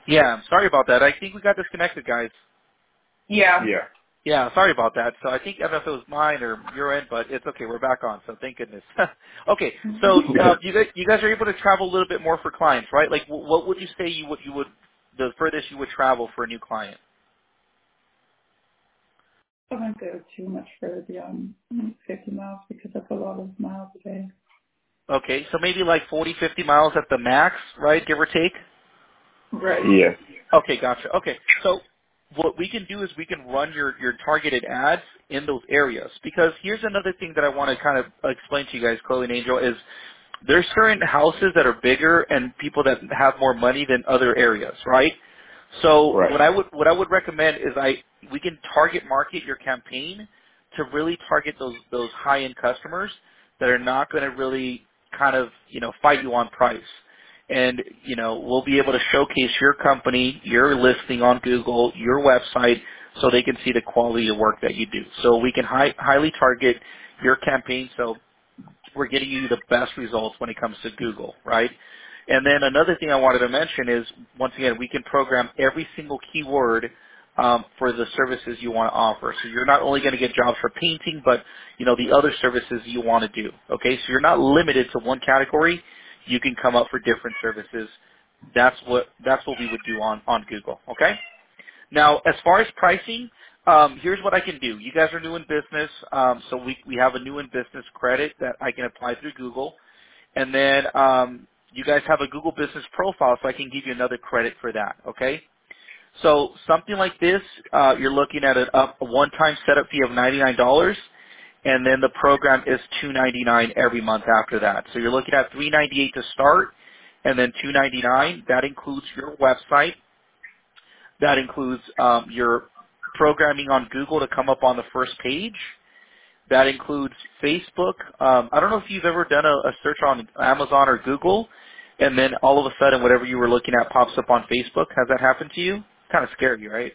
Yeah, sorry about that. I think we got disconnected, guys. Yeah. Yeah. Yeah, sorry about that. So I think I don't know if it was mine or your end, but it's okay. We're back on, so thank goodness. Okay, so you guys are able to travel a little bit more for clients, right? Like, what would you say you would the furthest you would travel for a new client? I won't go too much further beyond 50 miles because that's a lot of miles a day. Okay, so maybe like 40, 50 miles at the max, right? Give or take. Right. Yes. Okay, gotcha. Okay, so what we can do is we can run your targeted ads in those areas because here's another thing that I want to kind of explain to you guys, Chloe and Angel, is there's certain houses that are bigger and people that have more money than other areas, right? So Right. what I would recommend is we can target market your campaign to really target those high end customers that are not going to really kind of fight you on price. And we'll be able to showcase your company, your listing on Google, your website, so they can see the quality of work that you do. So we can highly target your campaign. So we're getting you the best results when it comes to Google, right? And then another thing I wanted to mention is, once again, we can program every single keyword for the services you want to offer. So you're not only going to get jobs for painting, but the other services you want to do. Okay, so you're not limited to one category. You can come up for different services. That's what we would do on Google. Okay. Now, as far as pricing, here's what I can do. You guys are new in business, so we have a new in business credit that I can apply through Google, and then you guys have a Google Business Profile, so I can give you another credit for that. Okay. So something like this, you're looking at a one-time setup fee of $99, and then the program is $299 every month after that. So you're looking at $398 to start, and then $299. That includes your website. That includes your programming on Google to come up on the first page. That includes Facebook. I don't know if you've ever done a search on Amazon or Google, and then all of a sudden whatever you were looking at pops up on Facebook. Has that happened to you? Kind of scary, right?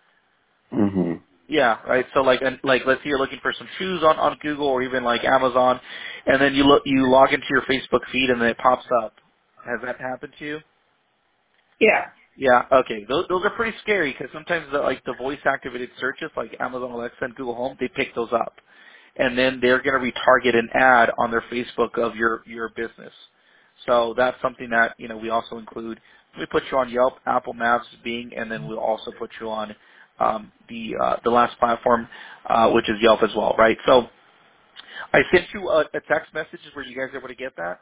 Mhm. Yeah, right. So like let's say you're looking for some shoes on Google or even like Amazon, and then you log into your Facebook feed and then it pops up. Has that happened to you? Yeah. Yeah, okay. Those are pretty scary because sometimes the voice activated searches like Amazon Alexa and Google Home, they pick those up. And then they're going to retarget an ad on their Facebook of your business. So that's something that, we also include. We put you on Yelp, Apple Maps, Bing, and then we'll also put you on the last platform, which is Yelp as well, right? So I sent you a text message. Were you guys able to get that?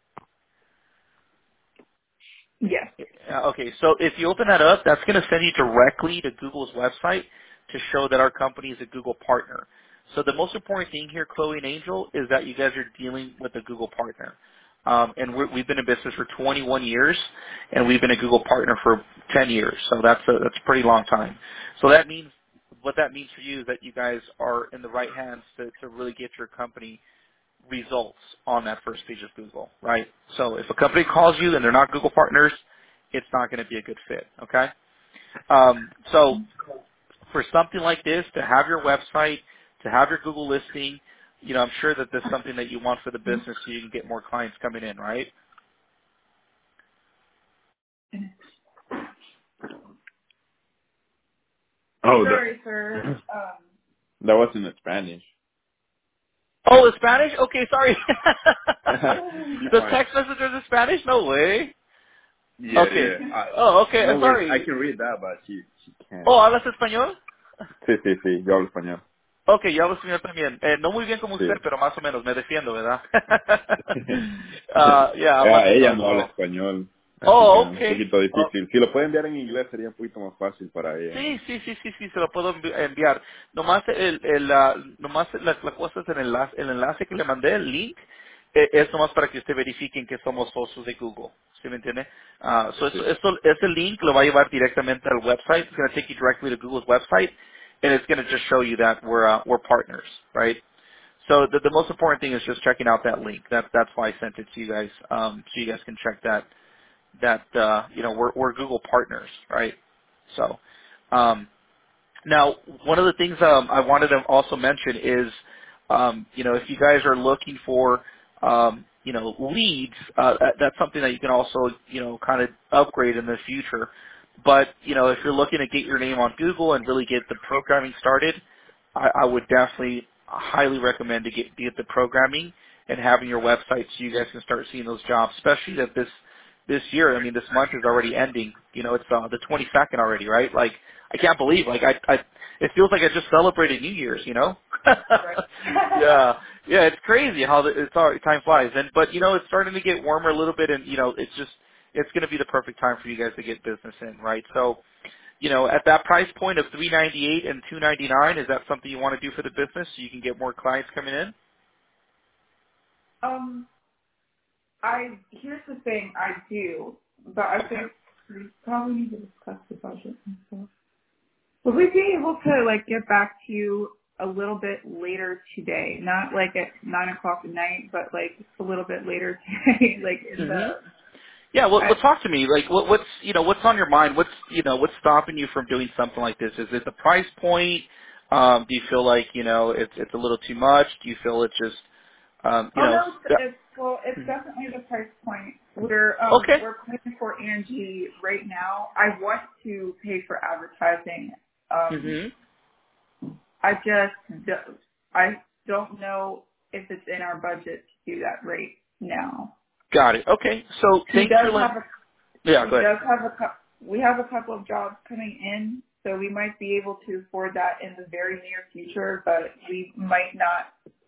Yes. Okay, so if you open that up, that's going to send you directly to Google's website to show that our company is a Google partner. So the most important thing here, Chloe and Angel, is that you guys are dealing with a Google partner. And we've been in business for 21 years, and we've been a Google partner for 10 years. So that's a pretty long time. So what that means for you is that you guys are in the right hands to really get your company results on that first page of Google, right? So if a company calls you and they're not Google partners, it's not going to be a good fit, okay? So for something like this, to have your website, to have your Google listing, I'm sure that this is something that you want for the business so you can get more clients coming in, right? Oh, sorry, sir. That wasn't in Spanish. Oh, it's Spanish? Okay, sorry. The Alright. text message is in Spanish? No way. Yeah, Okay. yeah. Oh, okay, No worries. I sorry. can read that, but she can't. Oh, ¿hablas español? Sí, sí, sí. Yo hablo español. Ok, yo hablo español también. No muy bien como Sí. usted, pero más o menos. Me defiendo, ¿verdad? Yeah, I'm Latino Ella as no habla well. español, así que Oh, es un okay. poquito Oh, difícil. Si lo puede enviar en inglés sería un poquito más fácil para ella. sí, se lo puedo enviar. Nomás nomás la cosa es el enlace que le mandé, el link, es nomás para que usted verifiquen que somos socios de Google. ¿Sí me entiende? Sí. Ese link lo va a llevar directamente al website. It's going to take you directly to Google's website, and it's going to just show you that we're partners, right? So the most important thing is just checking out that link. That's why I sent it to you guys, so you guys can check that we're Google partners, right? So now one of the things I wanted to also mention is if you guys are looking for leads, that's something that you can also kind of upgrade in the future. But, if you're looking to get your name on Google and really get the programming started, I would definitely highly recommend to get the programming and having your website so you guys can start seeing those jobs, especially that this year, I mean, this month is already ending. It's the 22nd already, right? Like, I can't believe, like, it feels like I just celebrated New Year's. Right. Yeah. Yeah, it's crazy how time flies. But, it's starting to get warmer a little bit and, it's going to be the perfect time for you guys to get business in, right? So, at that price point of $398 and $299, is that something you want to do for the business so you can get more clients coming in? um, here's the thing, I do, but I Okay. think we probably need to discuss the budget and stuff. Would we be able to like get back to you a little bit later today? Not like at 9 o'clock at night, but like a little bit later today, like in hmm the, Yeah, well, I, talk to me. Like, what's on your mind? What's stopping you from doing something like this? Is it the price point? Do you feel like, it's a little too much? Do you feel it's just, oh no, yeah. it's Mhm. definitely the price point. We're Okay. we're paying for Angie right now. I want to pay for advertising. Um, hmm I just I don't know if it's in our budget to do that right now. Got it. Okay. So She thanks does for letting. have a Yeah, she go ahead. does have we have a couple of jobs coming in, so we might be able to afford that in the very near future, but we might not.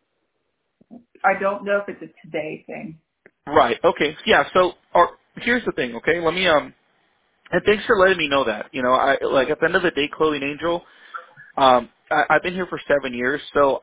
I don't know if it's a today thing. Right. Okay. Yeah. So, here's the thing. Okay. Let me and thanks for letting me know that. I like at the end of the day, Chloe and Angel. I've been here for 7 years, so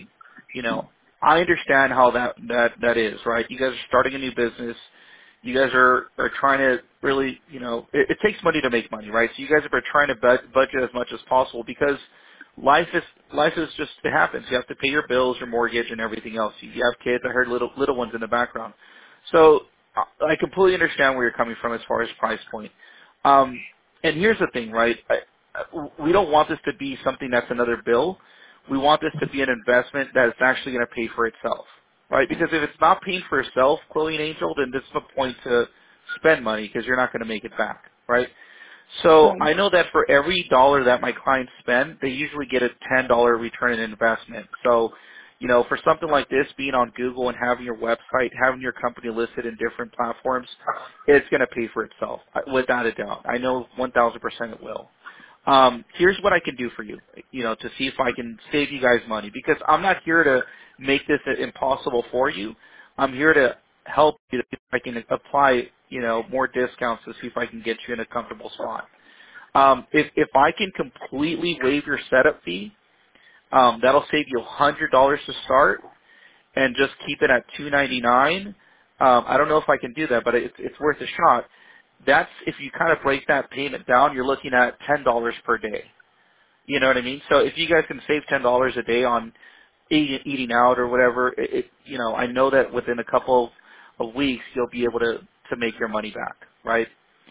I understand how that is, right? You guys are starting a new business. You guys are trying to really, it takes money to make money, right? So you guys are trying to budget as much as possible because life is just, it happens. You have to pay your bills, your mortgage, and everything else. You have kids. I heard little ones in the background. So I completely understand where you're coming from as far as price point. And here's the thing, right? We don't want this to be something that's another bill. We want this to be an investment that is actually going to pay for itself, right? Because if it's not paying for itself, Chloe and Angel, then there's no point to spend money because you're not going to make it back, right? So Right. I know that for every dollar that my clients spend, they usually get a $10 return in investment. So, for something like this, being on Google and having your website, having your company listed in different platforms, it's going to pay for itself, without a doubt. I know 1,000% it will. Here's what I can do for you, to see if I can save you guys money, because I'm not here to make this impossible for you. I'm here to help you if I can apply, more discounts to see if I can get you in a comfortable spot. If I can completely waive your setup fee, that'll save you $100 to start and just keep it at $299. I don't know if I can do that, but it's worth a shot. That's if you kind of break that payment down, you're looking at $10 per day. You know what I mean? So if you guys can save $10 a day on eating out or whatever, I know that within a couple of weeks you'll be able to make your money back, right?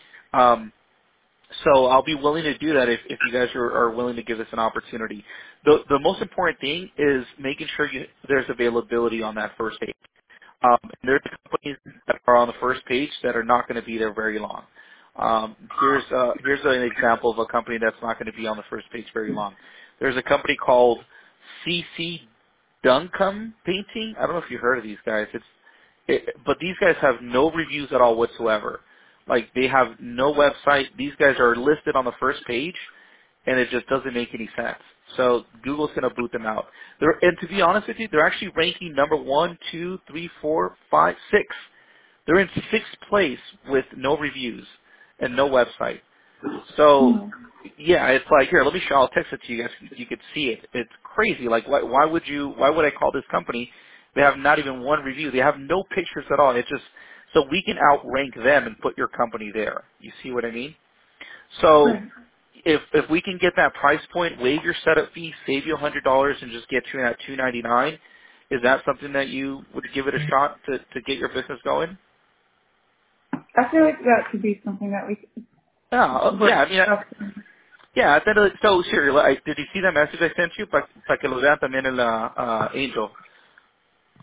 So I'll be willing to do that if you guys are willing to give us an opportunity. The most important thing is making sure there's availability on that first page. There's companies that are on the first page that are not going to be there very long. Here's an example of a company that's not going to be on the first page very long. There's a company called CC Duncombe Painting. I don't know if you heard of these guys. But these guys have no reviews at all whatsoever. Like, they have no website. These guys are listed on the first page, and it just doesn't make any sense. So Google's going to boot them out. And to be honest with you, they're actually ranking number 1, 2, 3, 4, 5, 6. They're in sixth place with no reviews and no website. So, Hmm. yeah, it's like, here, let me show, I'll text it to you guys so you could see it. It's crazy. Like, why would I call this company? They have not even one review. They have no pictures at all. It's just, so we can outrank them and put your company there. You see what I mean? So, Right. if we can get that price point, waive your setup fee, save you $100 and just get you in at $299, is that something that you would give it a shot to get your business going? I feel like that could be something that we Yeah, could work yeah. I mean, up. yeah. So, sure. Did you see that message I sent you? Para que lo vean también en la Angel.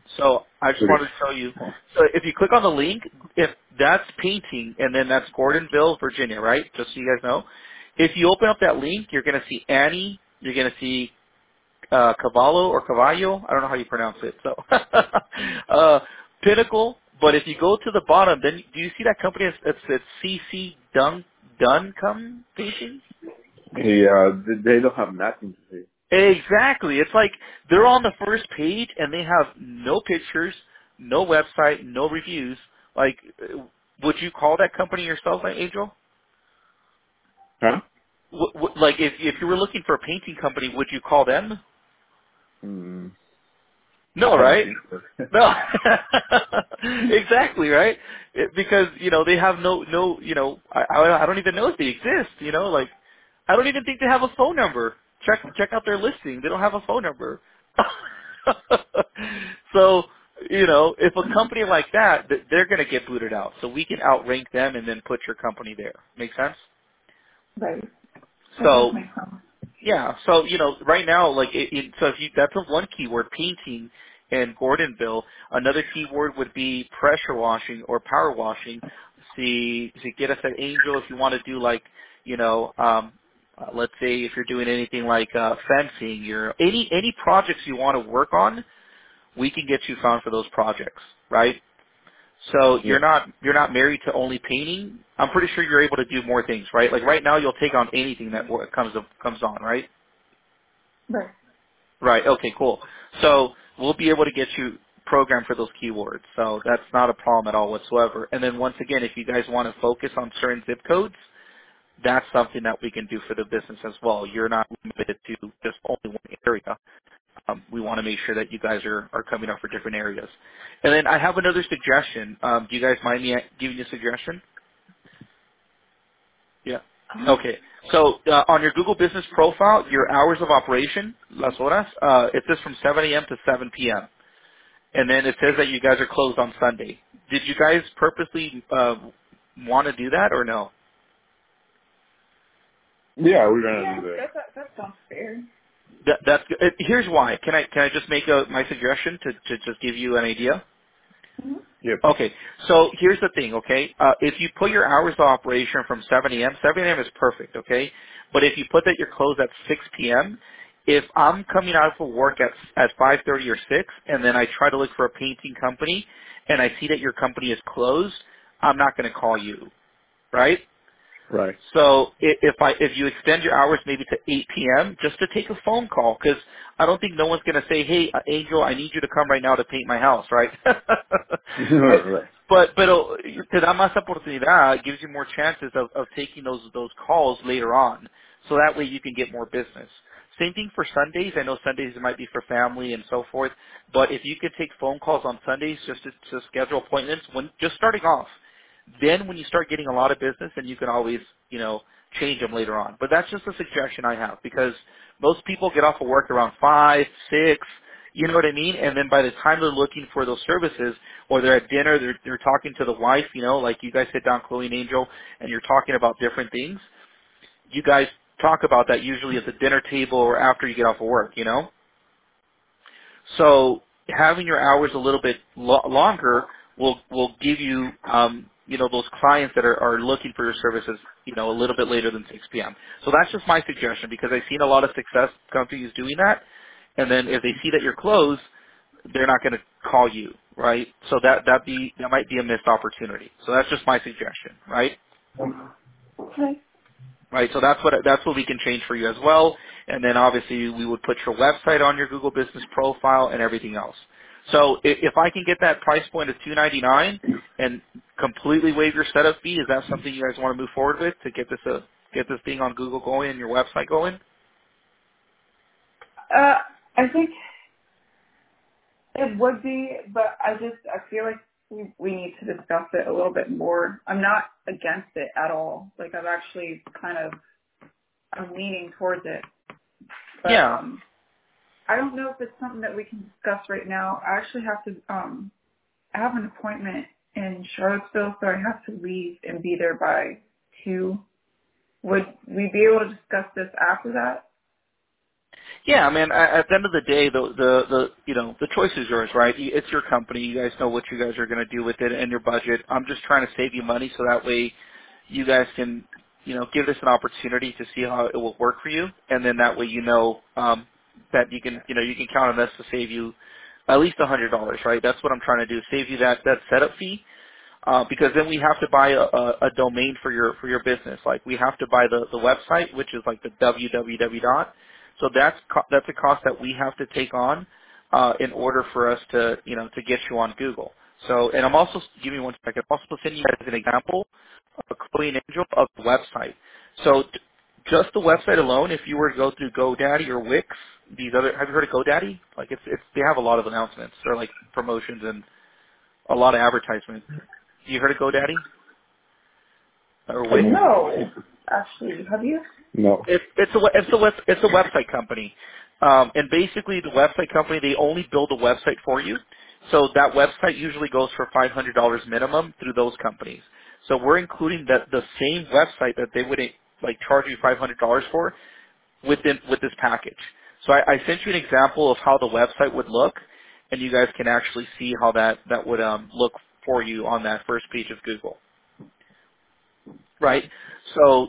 So I just Pretty. wanted to show you. So if you click on the link, if that's painting, and then that's Gordonville, Virginia, right? Just so you guys know. If you open up that link, you're going to see Annie. You're going to see Cavallo or Cavallo. I don't know how you pronounce it. So Pinnacle. But if you go to the bottom, then do you see that company? It's CC Duncombe Painting. Yeah, they don't have nothing to say. Exactly. It's like they're on the first page and they have no pictures, no website, no reviews. Like, would you call that company yourself, Angel? Huh? Like, if you were looking for a painting company, would you call them? Mm, No, I don't right? think so. No, exactly right. Because they have no. I don't even know if they exist. Like I don't even think they have a phone number. Check out their listing. They don't have a phone number. So if a company like that, they're going to get booted out. So we can outrank them and then put your company there. Make sense? Right. That does So make sense. yeah. So right now, like, so if you that's a one keyword, painting in Gordonville. Another keyword would be pressure washing or power washing. See, to get us an Angel, if you want to do like, let's say if you're doing anything like fencing, any projects you want to work on, we can get you found for those projects, right? So Yeah. you're not married to only painting. I'm pretty sure you're able to do more things, right? Like right now, you'll take on anything that comes on, right? Right. Right. Okay, cool. So we'll be able to get you programmed for those keywords. So that's not a problem at all whatsoever. And then once again, if you guys want to focus on certain zip codes, that's something that we can do for the business as well. You're not limited to just only one area. We want to make sure that you guys are coming up for different areas. And then I have another suggestion. Do you guys mind me giving you a suggestion? Yeah. Okay. So on your Google Business profile, your hours of operation, las horas, it says from 7 a.m. to 7 p.m. And then it says that you guys are closed on Sunday. Did you guys purposely want to do that or no? Yeah, we're gonna do that. That sounds fair. That's here's why. Can I just make my suggestion to just give you an idea? Mm-hmm. Yep. Okay, so here's the thing, okay? If you put your hours of operation from 7 a.m., 7 a.m. is perfect, okay? But if you put that you're closed at 6 p.m., if I'm coming out of work at 5:30 or 6, and then I try to look for a painting company, and I see that your company is closed, I'm not going to call you, right? Right. So if you extend your hours maybe to 8 p.m. just to take a phone call, because I don't think no one's going to say, hey, Angel, I need you to come right now to paint my house, right? Right. But te da más oportunidad, it gives you more chances of taking those calls later on, so that way you can get more business. Same thing for Sundays. I know Sundays might be for family and so forth, but if you could take phone calls on Sundays just to schedule appointments, when just starting off. Then when you start getting a lot of business, then you can always, change them later on. But that's just a suggestion I have because most people get off of work around 5, 6, you know what I mean? And then by the time they're looking for those services or they're at dinner, they're talking to the wife, like you guys sit down, Chloe and Angel, and you're talking about different things. You guys talk about that usually at the dinner table or after you get off of work. So having your hours a little bit longer will give you those clients that are looking for your services a little bit later than 6 p.m. So that's just my suggestion because I've seen a lot of success companies doing that, and then if they see that you're closed, they're not going to call you, right? So that might be a missed opportunity. So that's just my suggestion, right? Okay. Right, so that's what we can change for you as well. And then obviously we would put your website on your Google Business profile and everything else. So if I can get that price point of $299 and completely waive your setup fee, is that something you guys want to move forward with to get this thing on Google going and your website going? I think it would be, but I feel like we need to discuss it a little bit more. I'm not against it at all. Like I've actually I'm leaning towards it, but Yeah. I don't know if it's something that we can discuss right now. I actually have to I have an appointment in Charlottesville, so I have to leave and be there by 2. Would we be able to discuss this after that? Yeah, I mean, at the end of the day, the choice is yours, right? It's your company. You guys know what you guys are going to do with it and your budget. I'm just trying to save you money so that way you guys can, give this an opportunity to see how it will work for you, and then that way that you can count on us to save you at least $100, right? That's what I'm trying to do, save you that setup fee. Because then we have to buy a domain for your business. Like we have to buy the website, which is like the www dot. So that's a cost that we have to take on in order for us to get you on Google. So, and I'm also give me one second. I'm also sending you guys an example of Chloe and Angel of the website. So just the website alone, if you were to go through GoDaddy or Wix, have you heard of GoDaddy? Like they have a lot of announcements. They're like promotions and a lot of advertisements. You heard of GoDaddy or Wix? No, actually, have you? No. It's a website company, and basically the website company they only build a website for you. So that website usually goes for $500 minimum through those companies. So we're including the same website that they would like charge you $500 for with this package. So I sent you an example of how the website would look, and you guys can actually see how that would look for you on that first page of Google. Right. So,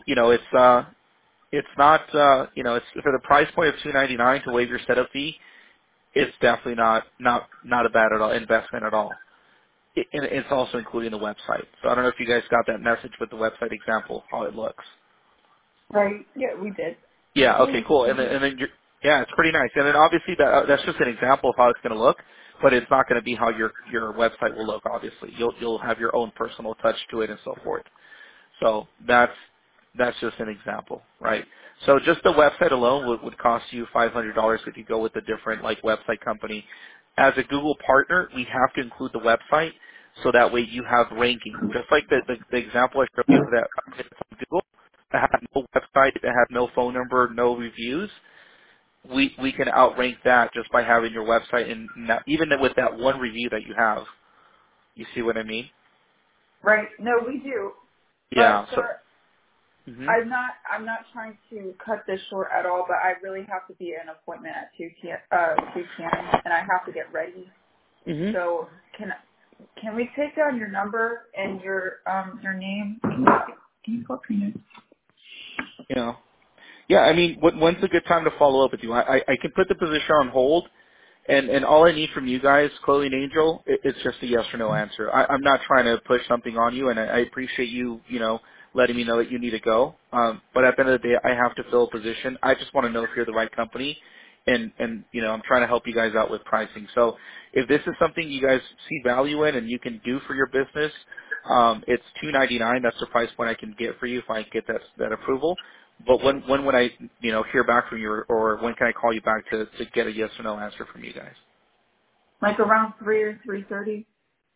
it's not, it's for the price point of $299 to waive your setup fee. It's definitely not a bad at all investment at all. And it's also including the website. So I don't know if you guys got that message with the website example, how it looks. Right. Yeah, we did. Yeah. Okay. Oh, Cool. And then yeah, it's pretty nice. And then obviously that's just an example of how it's going to look, but it's not going to be how your website will look. Obviously, you'll have your own personal touch to it and so forth. So that's just an example, right? So just the website alone would cost you $500 if you go with a different like website company. As a Google partner, we have to include the website so that way you have ranking. Just like the example I showed you that it's on Google that had no website, that had no phone number, no reviews. We can outrank that just by having your website and even with that one review that you have. You see what I mean? right. No, we do. But Yeah. So. sir, Mhm. I'm not trying to cut this short at all, but I really have to be at an appointment at 2 p.m. and I have to get ready. Mhm. So can we take down your number and your name? Can you call your name? Yeah. Yeah, I mean, when's a good time to follow up with you? I can put the position on hold, and all I need from you guys, Chloe and Angel, it's just a yes or no answer. I'm not trying to push something on you, and I appreciate you, letting me know that you need to go. But at the end of the day, I have to fill a position. I just want to know if you're the right company, and I'm trying to help you guys out with pricing. So if this is something you guys see value in and you can do for your business, it's $299. That's the price point I can get for you if I get that approval. But when would I hear back from you, or when can I call you back to get a yes or no answer from you guys? Like around 3 or 3:30?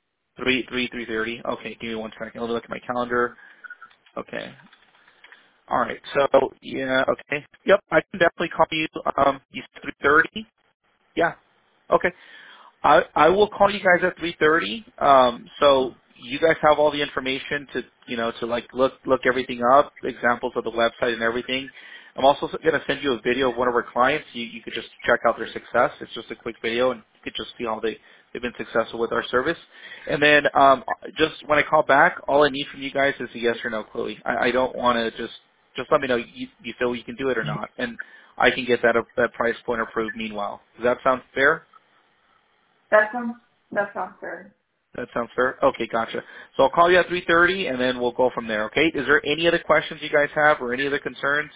3:30. Okay, give me one second. Let me look at my calendar. Okay. All right. So yeah. Okay. Yep. I can definitely call you. You said 3:30. Yeah. Okay. I will call you guys at 3:30. So you guys have all the information to to like look everything up, examples of the website and everything. I'm also going to send you a video of one of our clients. You could just check out their success. It's just a quick video, and you could just see how they've been successful with our service. And then just when I call back, all I need from you guys is a yes or no, Chloe. I don't want to just let me know you feel you can do it or not, and I can get that price point approved. Meanwhile, does that sound fair? That sounds fair. That sounds fair. Okay, gotcha. So I'll call you at 3:30, and then we'll go from there. Okay? Is there any other questions you guys have, or any other concerns?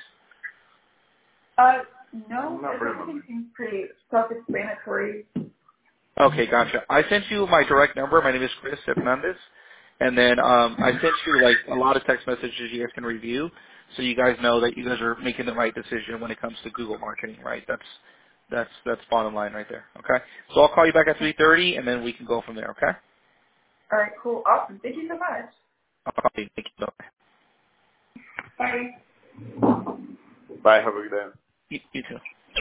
Uh, no, everything seems pretty self-explanatory. Okay, gotcha. I sent you my direct number. My name is Chris Hernandez, and then I sent you like a lot of text messages you guys can review, so you guys know that you guys are making the right decision when it comes to Google marketing. Right? That's bottom line right there. Okay? So I'll call you back at 3:30, and then we can go from there. Okay? All right, cool. Awesome. Thank you so much. I'll call you. Thank you. Bye. You too.